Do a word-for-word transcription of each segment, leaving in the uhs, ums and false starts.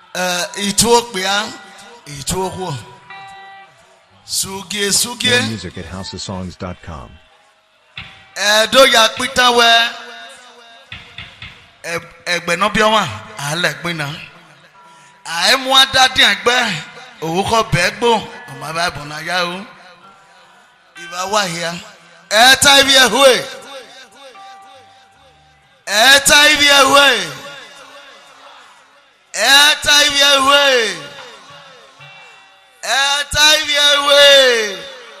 Uh, Ethiopia, Ethiopia. Sugie, sugie. More music at house of songs dot com. Edo ya pita we. Egbe no bi wa, ale gbe na. Ai mu adade egbe, owo ko begbo, o ma ba bo na ya o. Iba wa here. E tai bi ehwe. E tai bi ehwe. E tai bi ehwe. E tai bi ehwe.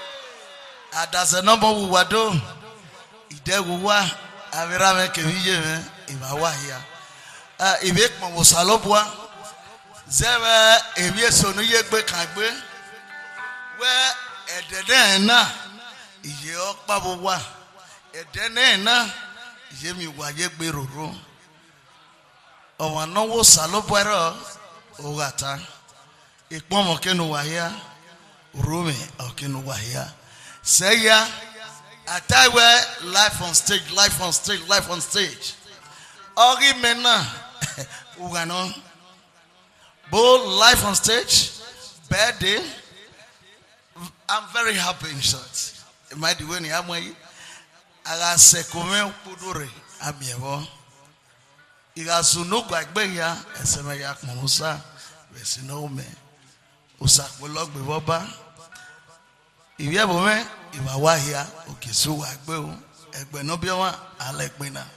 Adase no mo wuwa do. Ide wuwa avira me ke wiye me iba wa here. Ah ibe mo wo salobua. Zebe ebi so no ye gbe kan gbe. We edede na iye opa bo wa. Edene na iye mi wa ye gbe roro. Owa no wo salobua o gata. Ikpon mo kenu wa here. Rome o kenu wa here. Say ya Atawe life on stage, life on stage, life on stage. Ori mena ugano. Both life on stage, birthday. I'm very happy in short. It might be when I'm away. I say, come pudure, I'm here. Iga sunu kwa gbeya, eseme ya kumusa, vesino me. Usak bulog bivoba. Iye bome, iwa wahia, okisu wagbe o. Egbe no biwa, alekbe na.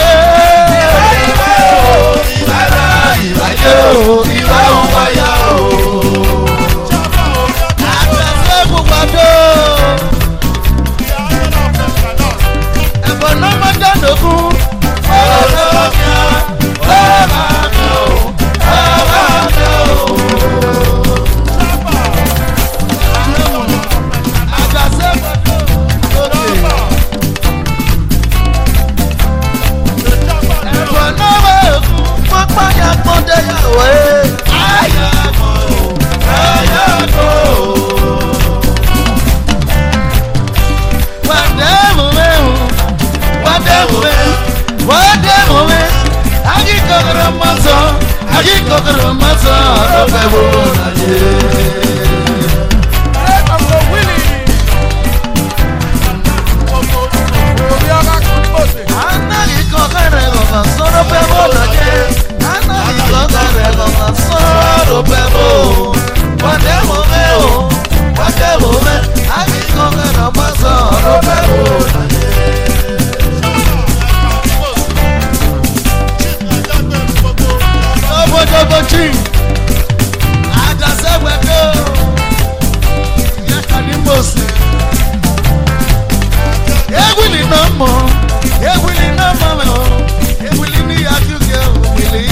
Iba, Iba, Iba, Iba, Iba, Iba, ọbẹ̀ wo láyé. Anaghị kọkere gọba sọrọ bẹ bọ láyé. Anaghị kọkere gọba sọrọ bẹ bọ. Wàdé wo bẹ o, wàdé wo bẹ. Anaghị kọkere gọba sọrọ bẹ bọ láyé. Obodobochi, Adaseweko, Yakanimosi. Ewili no more, Ewili no more, Ewili ni Yakuke Ewili.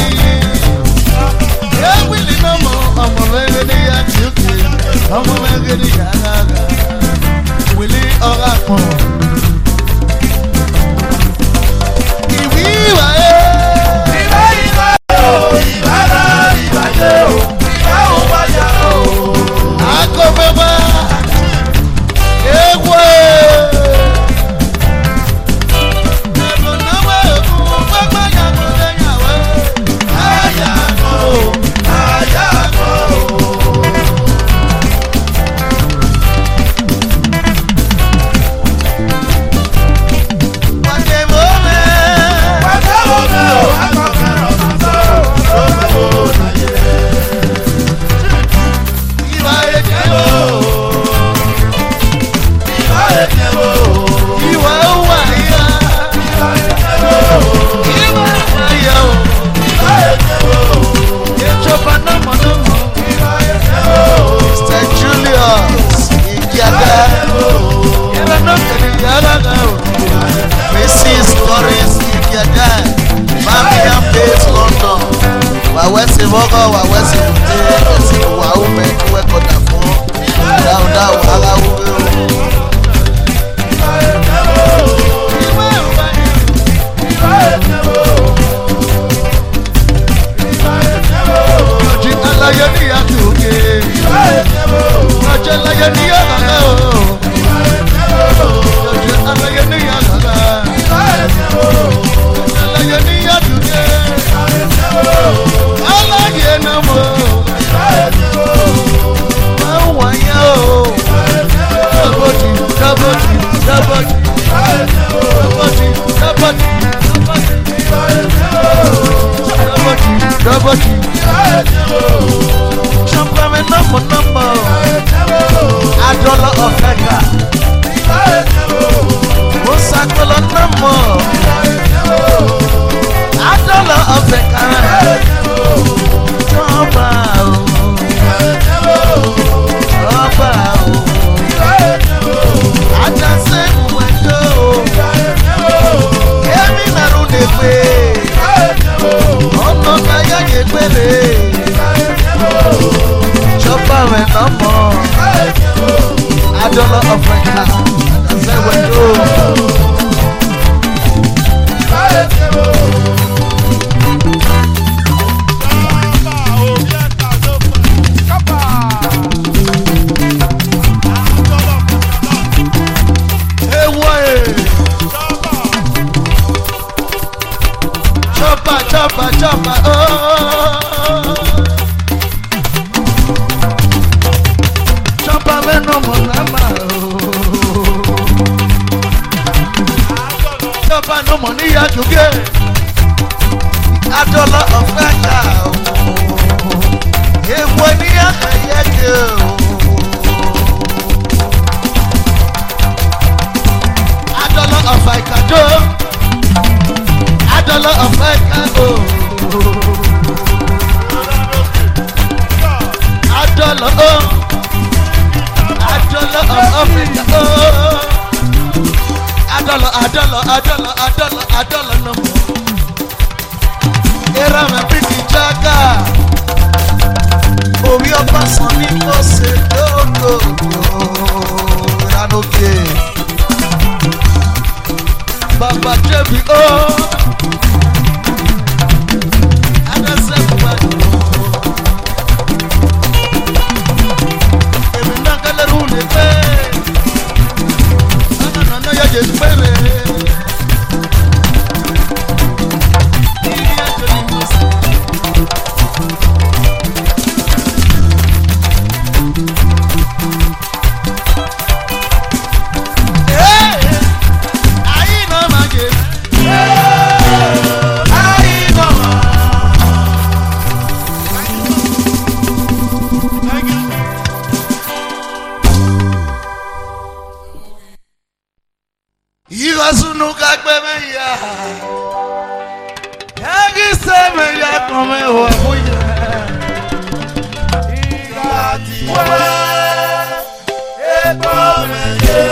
Ewili no more, Omo Mege ni Yakuke, Omo Mege ni Yagaga, Ewili Orapo. Iwiwa eh. Baba Jebi oh, sunu kagbe me ya yagi se me ya kome o abuye igati wa ebo me ye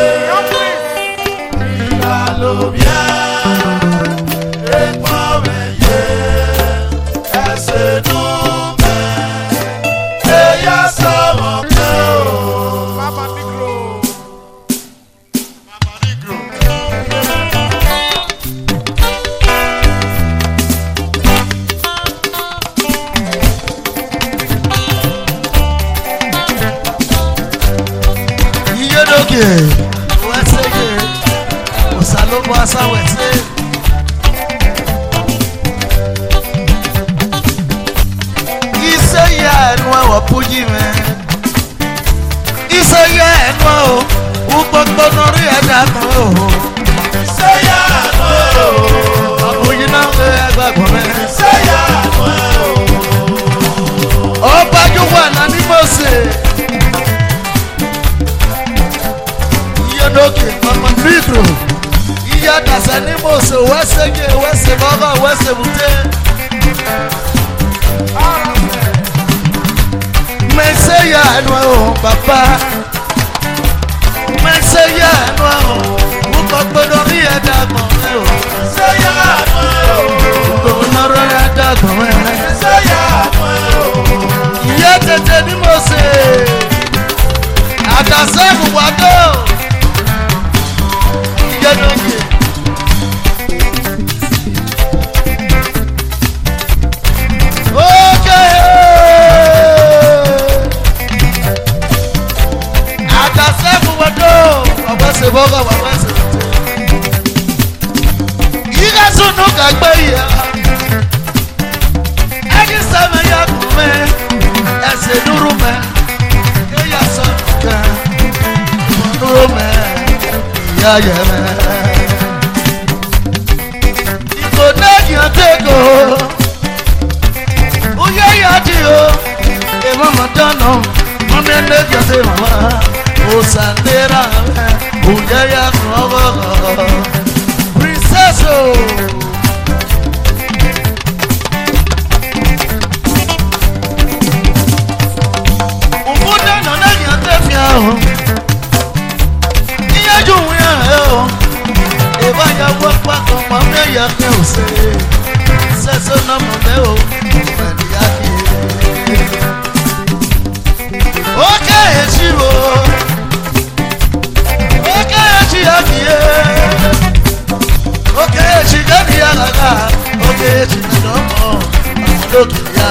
igalo bien ebo me ye ese no me ella sama me mama micro mama micro wese ye osalobo asa wese ise ya enu awo puji me ise ya enu o ugbogbo nori eda kan o ise ya enu o apuji na me agbagbo me ise ya enu o oba juwa na ni mose okay, mama micro. Iya dasa ni mose wese ge wese baba wese bute. Meseya enwa o papa. Meseya enwa o. Uko gbodo ri eda gbon e o. Meseya enwa o. Uko noro eda gbon e. Meseya enwa o. Iya tete ni mose. Adasa buwado. Okay. Atasefu wado, wawase boga wawase. Iga sunu kagbe ya. Egi same ya kume, ese nuru me. Eya sonuka, nuru me. Ya ya me. Iko negi atego. Uye ya dio. E mama dono. Mami negi ate mama. O sandera me. Uye ya krogo. Princesso. Umuda no negi ate fiao. Vaya guapa como me ya que usted se sonó momeo okay chivo okay chiaki okay chigani ya gaga okay chinomo amodoki ya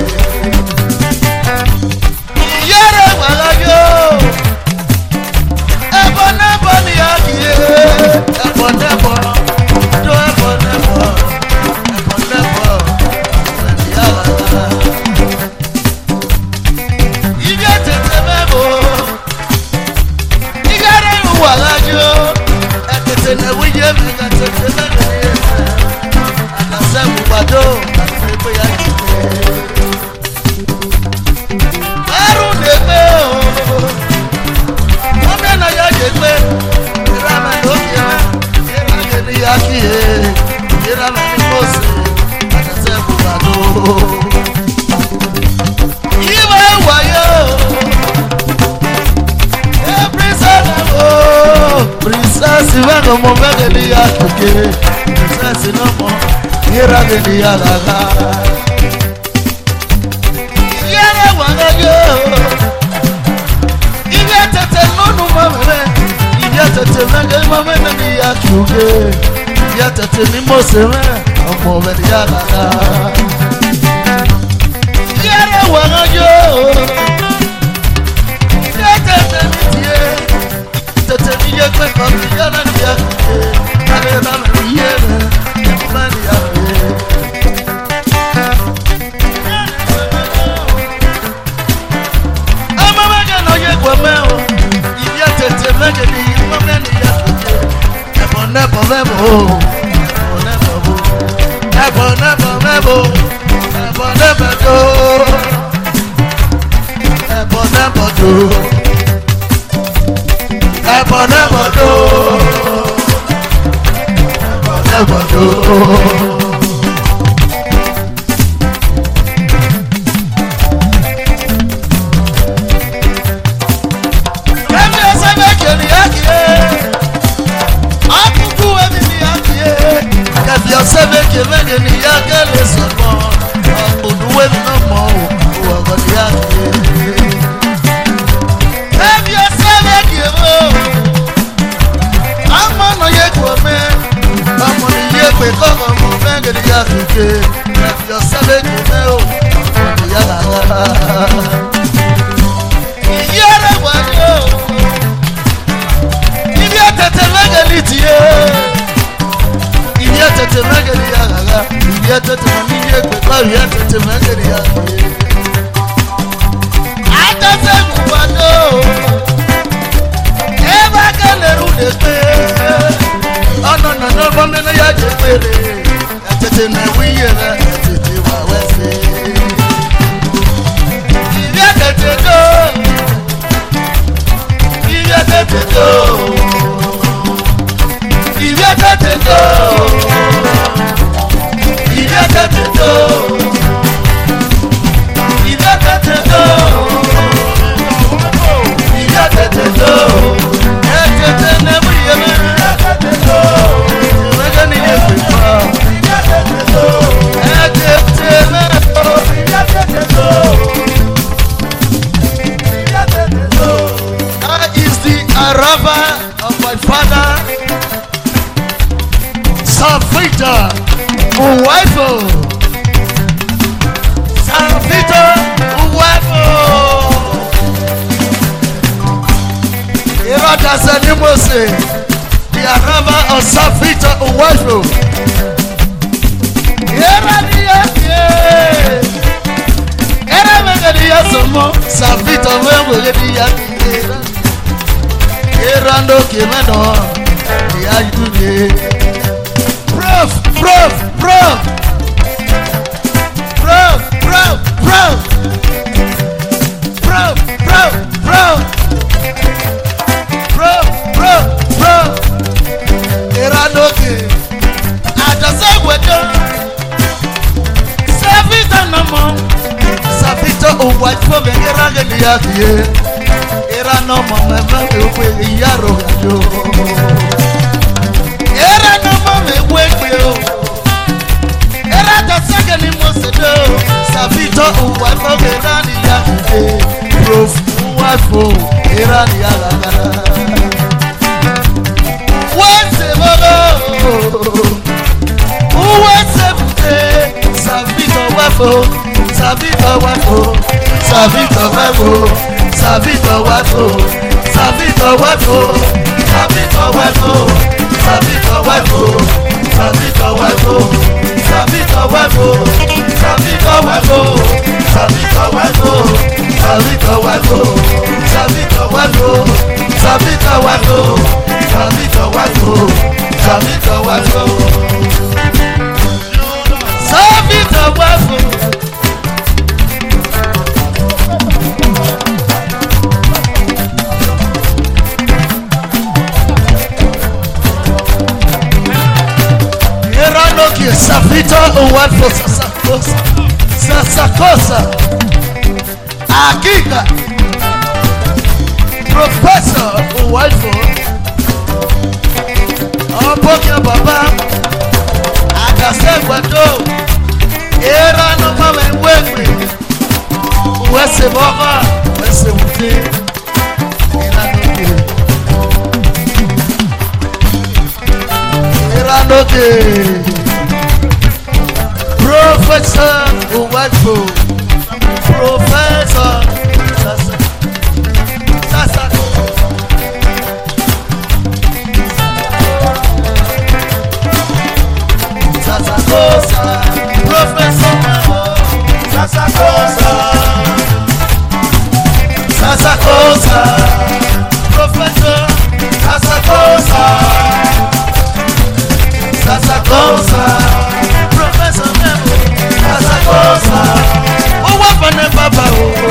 yere wala yo ebona boni ya kiye Never, never, do ever, never, never, never, never. You get it, never. You got it, while I do. And it's in the way you got it, and I said, what do I don't know. I'm not a young man. Yaki ira na mose atasebu bado iwe wayo e princess oh princess wango momege ni yake princess no mo ira ni yalaga yere wango iwe tete nonu mame iwe tete wango mame ni yake yata temi moseme omo me ya gaga yere wanajo yata temi tie tete mi ye kwe ko ya na ya ale na me ye me ma ni ya ama ma ga no ye kwa me o yata temi ga ni ma me ni ya never, never, never, never, never, never, never do, never, never do, never, never do, gbọdọ. Kẹ́mi ẹsẹ̀ méje ni àkìyè, àkùkù ẹ̀mí ni àkìyè. Kẹ́mi ẹsẹ̀ méje méje ni àkìyè lè sọ̀rọ̀, àpòdúwẹ̀ mi náà mọ̀ ọ́, òwò ni àkìyè. Kẹ́mi ẹsẹ̀ méje mọ̀, àmọ́ nà yẹ kò mẹ́, àmọ́ ni yẹ pé kọ́kọ́ mọ̀ méje ni àkìyè. Kẹ́mi ẹsẹ̀ méje mẹ́ o, òwò ni àkìyè. Ìyẹ́rẹ́ wà ní o. Ibi àtẹ̀tẹ̀ mẹ́gẹ̀lì tiẹ̀. Ibi àtẹ̀tẹ̀ mẹ́gẹ̀lì yàrá. Ibi àtẹ̀tẹ̀ mẹ́gẹ̀lì yẹ̀pẹ̀kọ́. Ibi àtẹ̀tẹ̀ mẹ́gẹ̀lì yàrá. Àtẹ̀tẹ̀ gbùgbà ní o. Ẹ bá kẹ́lẹ̀ rú lè pé. Ọ̀nà nàná bọ́ nínú yá jẹ́ péré. Àtẹ̀tẹ̀ náà wíyẹ̀ rẹ̀. Àtẹ̀tẹ̀ wà wẹ́sẹ̀. Ibi àtẹ̀tẹ̀ tó. Ibi àtẹ̀tẹ̀ tó. Ibi àtẹ̀tẹ̀ tó. Ibi àtẹ̀tẹ̀ tó. Ibi àtẹ̀tẹ̀ tó. Ibi àtẹ̀tẹ̀ tó. Ẹ̀tẹ̀tẹ̀ nẹ́bù yẹ mi. Ibi àtẹ̀tẹ̀ tó. Ìwẹ́gẹ́ ni yẹ fi pa. Ibi àtẹ̀tẹ̀ tó. Ẹ̀tẹ̀tẹ̀ nẹ́bù. Ibi àtẹ̀tẹ̀ tó. Ibi àtẹ̀tẹ̀ tó. That is the araba of my father, Savita Uwaifo. Savita Uwaifo. Irada Zanimose, the araba of Savita Uwaifo. Iradiye, Eramegadiya Somo, Savita Uwaifo. Erando Kimeno, the Ayude. Prof, prof, prof, prof, prof, prof, prof, prof, prof, prof, prof, prof. Erando Ki, Adasagwedo, Savita Namo, Savita Uwaifo, Erageliakie. Era no mama me we yaro yo. Era no mama we we o. Era ta sagani mosedo. Savito uwafo era ni ya ke. Prof uwafo era ni ya la. What's it bolo? What's it? Savito uwafo. Savito uwafo. Savito uwafo. Savito wafo, Savito wafo, Savito wafo, Savito wafo, Savito wafo, Savito wafo, Savito wafo, Savito wafo, Savito wafo, Savito wafo, Savito wafo, Savito wafo, Savito wafo, Savito wafo. Savito uwafo sasakosa, sasakosa, Akika, Professor uwafo, Opokia Baba, Adasegwedo, Era no mama wengwe, Uwese Baba, Uwese Uti, Era noke, Era noke. Professor Uwafo, Professor Sasa, Sasa, Sasa Kosa, Professor Sasa Kosa, Sasa Kosa, Professor Sasa Kosa, Sasa Kosa, Professor. Baba,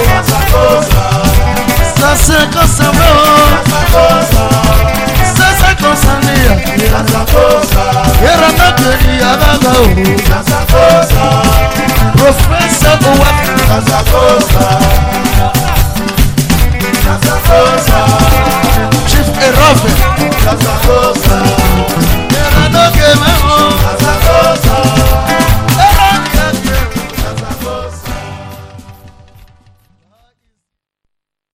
Sasa Kosa, Sasa Kosa, Sasa Kosa, Gaga, Casa Costa, Professor Owaka, Casa Costa,